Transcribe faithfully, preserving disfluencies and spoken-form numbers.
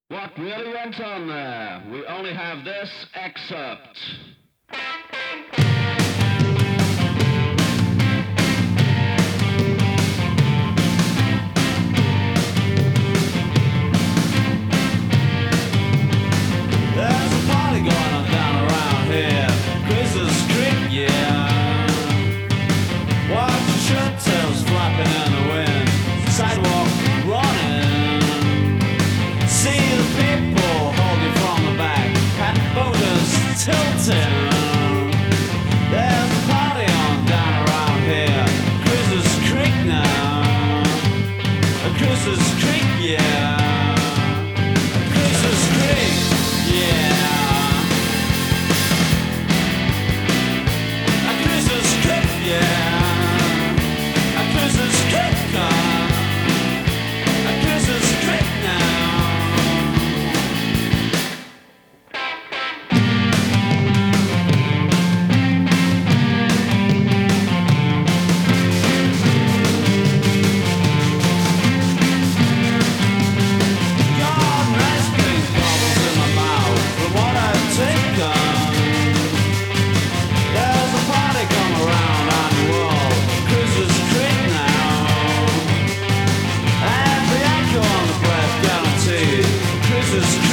What really went on there? We only have this excerpt. There's a party going on down around here. Christmas Creek, yeah. Watch the shirt tails flapping in the wind. Sidewalk running. See the people holding from the back. Hat voters tilting. There's a party on down around here. Christmas Creek now. Christmas Creek, yeah. Christmas Creek. Yeah, a Christmas Creek, yeah, a Christmas Creek, a Christmas Creek now. God, ice cream bubbles in my mouth from what I've taken. There's a party come around on the wall, Christmas Creek now. And the echo on the breath guaranteed, Christmas